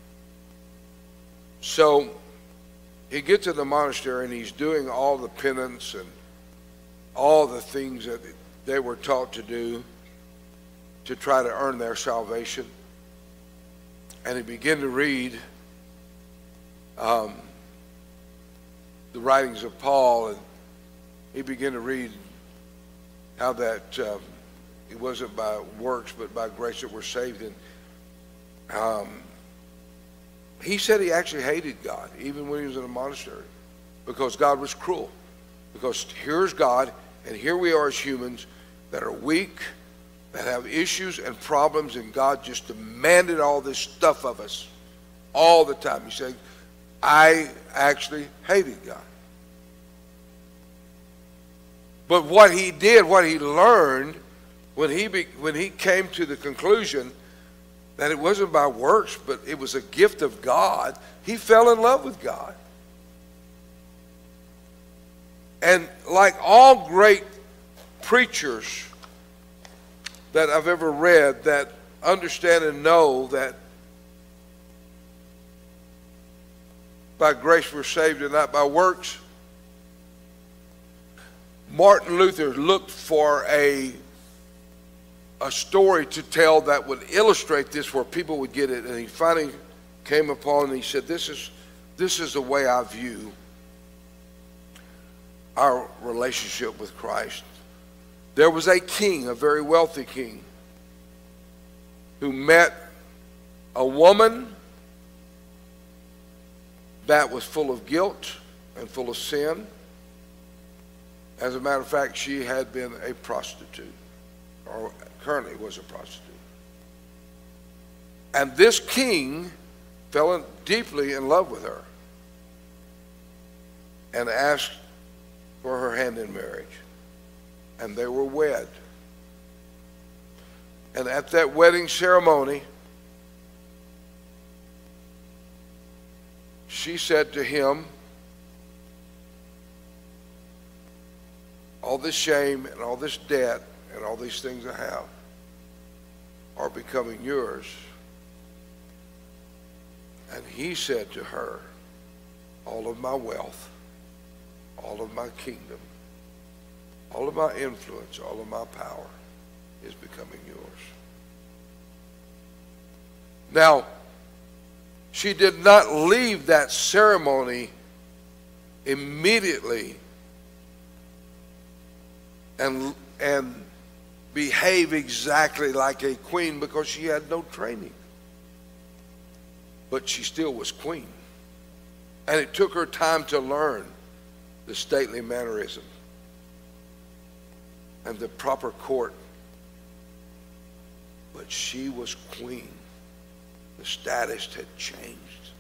So he gets to the monastery, and he's doing all the penance and all the things that they were taught to do to try to earn their salvation. And he began to read um, the writings of Paul, and he began to read how that um, it wasn't by works but by grace that we're saved. And um, he said he actually hated God even when he was in a monastery, because God was cruel. Because here's God, and here we are as humans that are weak, that have issues and problems, and God just demanded all this stuff of us all the time. He said, I actually hated God. But what he did, what he learned, when he, be, when he came to the conclusion that it wasn't by works, but it was a gift of God, he fell in love with God. And like all great preachers that I've ever read that understand and know that by grace we're saved and not by works, Martin Luther looked for a, a story to tell that would illustrate this where people would get it. And he finally came upon, and he said, this is, this is the way I view our relationship with Christ. There was a king, a very wealthy king, who met a woman that was full of guilt and full of sin. As a matter of fact, she had been a prostitute, or currently was a prostitute. And this king fell in, deeply in love with her and asked for her hand in marriage. And they were wed. And at that wedding ceremony, she said to him, all this shame and all this debt and all these things I have are becoming yours. And he said to her, all of my wealth, all of my kingdom, all of my influence, all of my power is becoming yours. Now, she did not leave that ceremony immediately and, and behave exactly like a queen, because she had no training. But she still was queen. And it took her time to learn the stately mannerism and the proper court. But she was queen. The status had changed.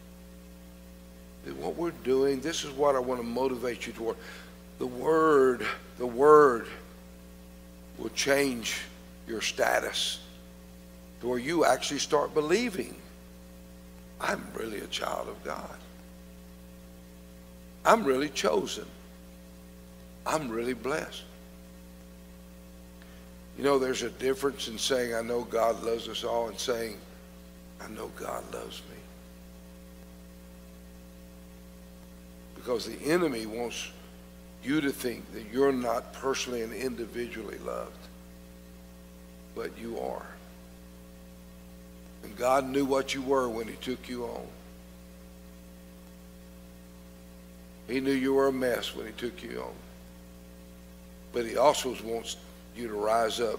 What we're doing, this is what I want to motivate you toward. The word, the word will change your status to where you actually start believing, I'm really a child of God. I'm really chosen. I'm really blessed. You know, there's a difference in saying, I know God loves us all, and saying, I know God loves me. Because the enemy wants you to think that you're not personally and individually loved, but you are. And God knew what you were when he took you on. He knew you were a mess when he took you on. But he also wants you to rise up.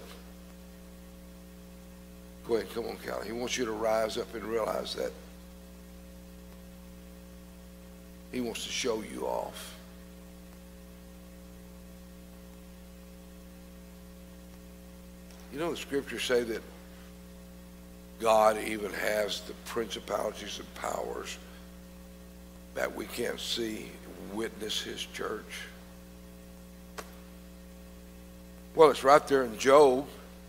Go ahead, come on, Callie. He wants you to rise up and realize that he wants to show you off. You know, the scriptures say that God even has the principalities and powers that we can't see witness his church. Well, it's right there in Job.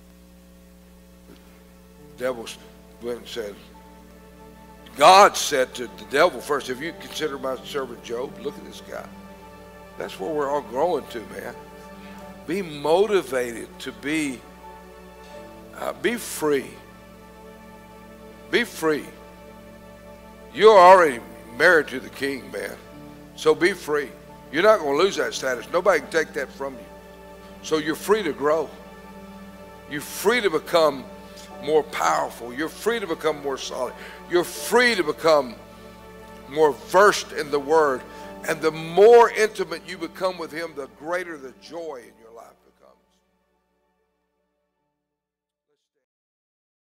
The devil went and said, God said to the devil first, have you considered my servant Job? Look at this guy. That's where we're all growing to, man. Be motivated to be, uh, be free. Be free. You're already married to the king, man. So be free. You're not going to lose that status. Nobody can take that from you. So you're free to grow. You're free to become more powerful. You're free to become more solid. You're free to become more versed in the word. And the more intimate you become with him, the greater the joy in your life becomes.